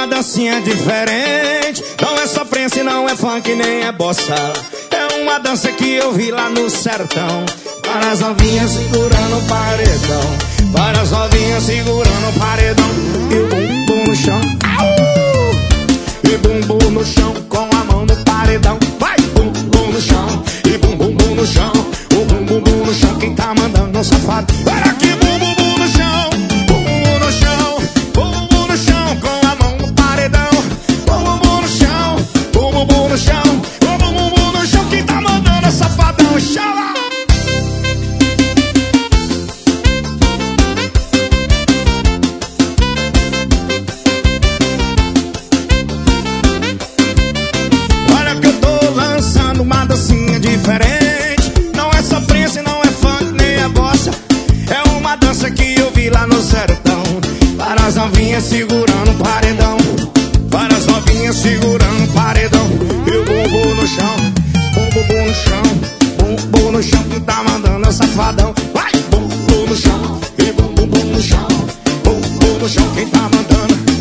uma dancinha diferente. Não é sofrência, não é funk, nem é bossa. É uma dança que eu vi lá no sertão. Várias novinhas segurando o paredão. Várias novinhas segurando o paredão. E o bumbum no chão. E bumbum no chão com a mão no paredão. Vai, bumbum no chão. E bumbum no chão. O bumbum no chão. Quem tá mandando no safado? Olha aqui, bumbum no chão. Bumbum no chão. Bumbum no chão com a mão no paredão. Bumbum no chão. Bumbum no chão. Bumbum no chão. Quem tá mandando é safadão. Chala! Uma dancinha diferente. Não é sofrência, não é funk, nem é bossa. É uma dança que eu vi lá no sertão. Várias novinhas segurando o paredão. Várias novinhas segurando o paredão. E o bumbum no chão. Bumbum no chão. Bumbum no chão. Que tá mandando é safadão. Vai, bumbum no chão. E bumbum no chão. Bumbum no chão. Quem tá mandando